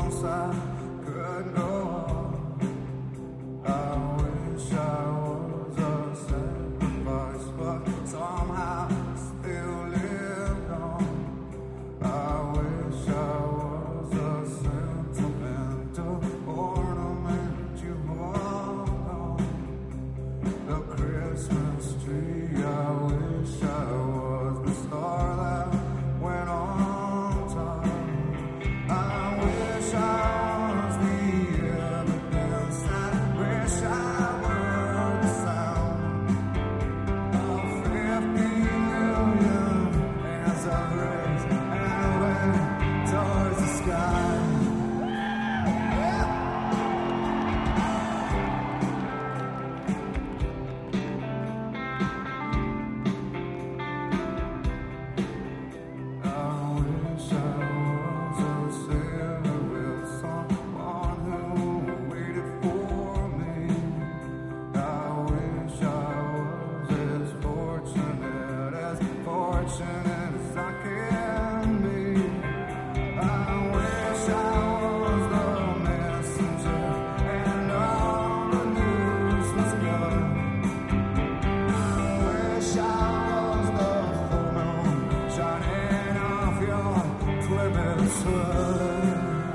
once I could go on. I wish I was a sacrifice, but somehow I still lived on. I wish I was a sentimental ornament you hung on the Christmas tree. I wish I was the star that went on time. I wish I was the evidence. I wish I were the sound of 50 million hands I've raised and went towards the sky. I wish I was a sailor with someone who waited for me. I wish I was as fortunate as I can be. I wish I was the messenger and all the news was good. I wish I was the full moon shining off your Plymouth hood.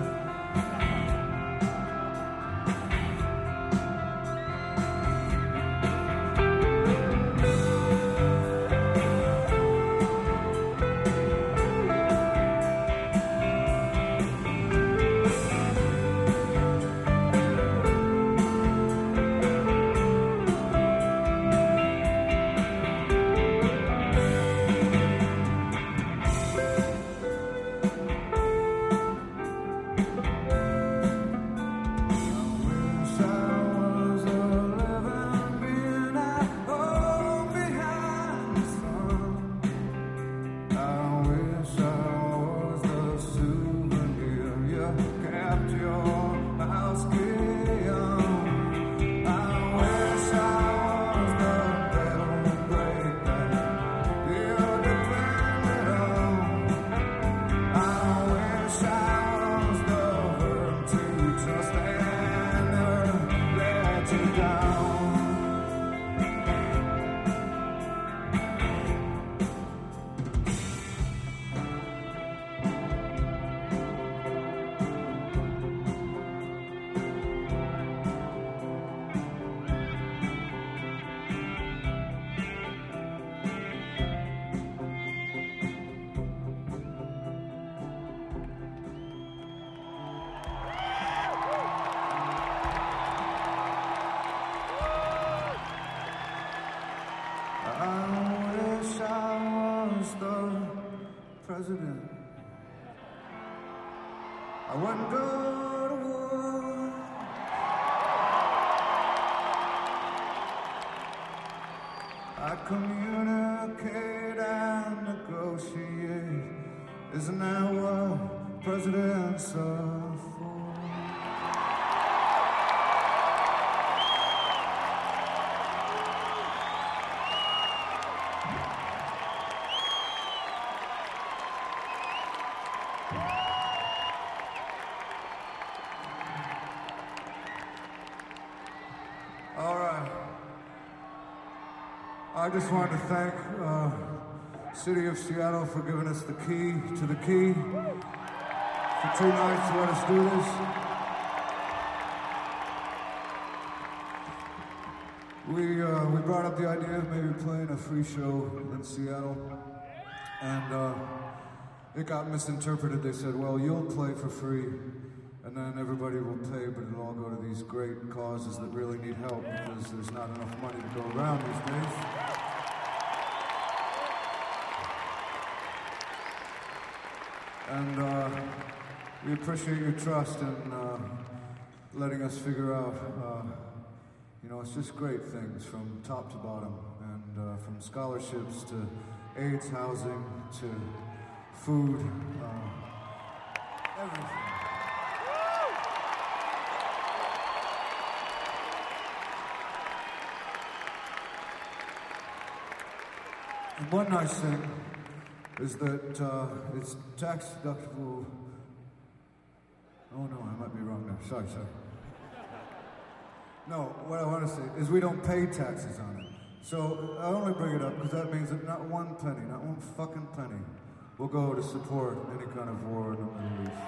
I wish I was the president. I wouldn't go to war. I'd communicate and negotiate. Isn't that what presidents are for? All right. I just wanted to thank City of Seattle for giving us the key to the key for 2 nights to let us do this. We brought up the idea of maybe playing a free show in Seattle, and it got misinterpreted. They said, well, you'll play for free, and then everybody will pay, but it'll all go to these great causes that really need help because there's not enough money to go around these days. And we appreciate your trust in letting us figure out, it's just great things from top to bottom, and from scholarships to AIDS, housing, to food, everything. And one nice thing is that it's tax deductible. Oh no, I might be wrong there. Sorry. No, what I want to say is we don't pay taxes on it. So I only bring it up because that means that not one penny, not one fucking penny, will go to support any kind of war in the Middle East.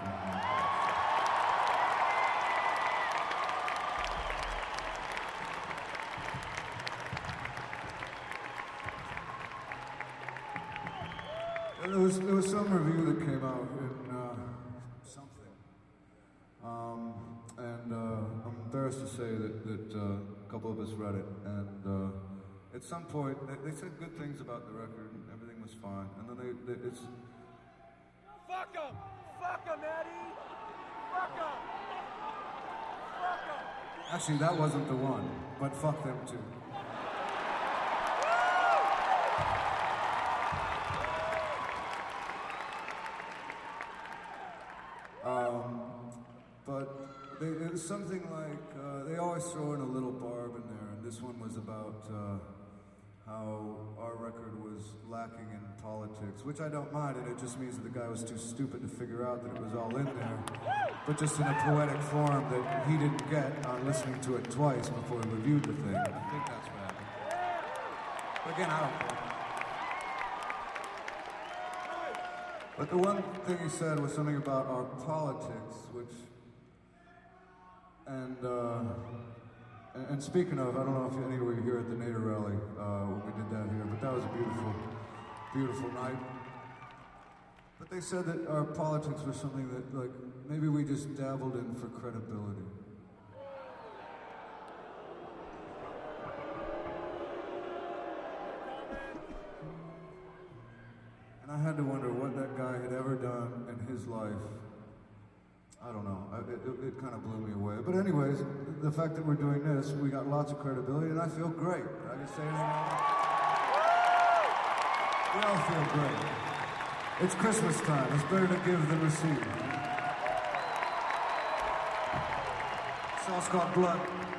There was some review that came out in something, and I'm embarrassed to say that a couple of us read it, and at some point they said good things about the record, and everything was fine, and then it's fuck 'em, Eddie, fuck 'em. Actually, that wasn't the one, but fuck them too. But it was something like, they always throw in a little barb in there, and this one was about how our record was lacking in politics, which I don't mind, and it just means that the guy was too stupid to figure out that it was all in there, but just in a poetic form that he didn't get on listening to it twice before he reviewed the thing. I think that's what happened. But again, I don't care. But the one thing he said was something about our politics, which, and speaking of, I don't know if any of you were here at the Nader rally when we did that here, but that was a beautiful, beautiful night. But they said that our politics was something that, like, maybe we just dabbled in for credibility. And I had to wonder what that guy had ever done in his life. I don't know. It kind of blew me away. But anyways, the fact that we're doing this, we got lots of credibility, and I feel great. Did I just say anything else? We all feel great. It's Christmas time. It's better to give than receive. Sauce called blood.